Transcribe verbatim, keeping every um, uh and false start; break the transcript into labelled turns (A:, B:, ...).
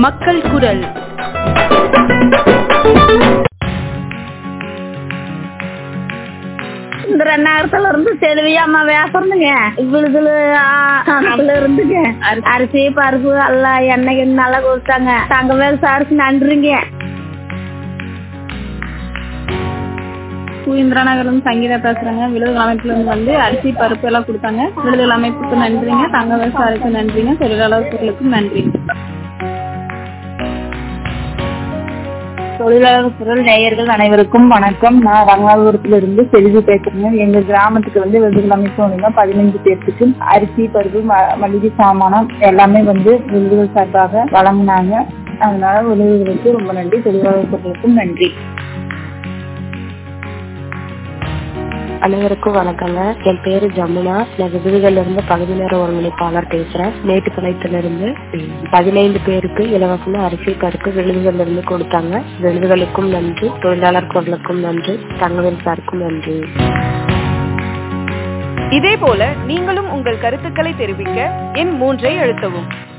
A: மக்கள் குரல்.
B: இந்த ரெண்டாயிரத்துல இருந்து செல்வியா அம்மா பேசுறதுங்க. இவ்வளவுல இருந்துங்க அரிசி பருப்பு எல்லாம் எண்ணெய் நல்லா கொடுத்தாங்க. தங்கவேல் சாருக்கு நன்றிங்க.
C: இந்திரா நகர்ல இருந்து சங்கீதா பேசுறாங்க. விழுதுகள் அமைப்புல இருந்து வந்து அரிசி பருப்பு எல்லாம் கொடுத்தாங்க. விழுதுகள் அமைப்புக்கு நன்றிங்க. தங்கவேல் சாருக்கு நன்றிங்க. தொழிலாளர்களுக்கும் நன்றி.
D: தொழிலாளர் குரல் நேயர்கள் அனைவருக்கும் வணக்கம். நான் ரங்கநாதபுரத்திலிருந்து செல்வி பேசுறேன். எங்க கிராமத்துக்கு வந்து விழுதுகள் அமைப்பு மூலமா பதினைஞ்சு பேருக்கு அரிசி பருப்பு மளிகை சாமானம் எல்லாமே வந்து விழுதுகள் சார்பாக வழங்கினாங்க. அதனால விழுதுகளுக்கு ரொம்ப நன்றி. தொழிலாளர் குரலுக்கும் நன்றி.
E: அனைவருக்கும் வணக்கங்க. என் பேரு ஜமுனா. நான் விருதுகள்ல இருந்து பகுதி நேர ஒருங்கிணைப்பாளர் பேசுறேன். மேட்டுப்பாளையத்துல இருந்து பதினைந்து பேருக்கு இலவசமா அரிசி பருப்பு விருதுகள்ல இருந்து கொடுத்தாங்க. விருதுகளுக்கும் நன்றி. தொழிலாளர் குரலுக்கும் நன்றி. தங்கவேல் சாருக்கும் நன்றி.
A: இதே போல நீங்களும் உங்கள் கருத்துக்களை தெரிவிக்க எண் மூன்றை அழுத்தவும்.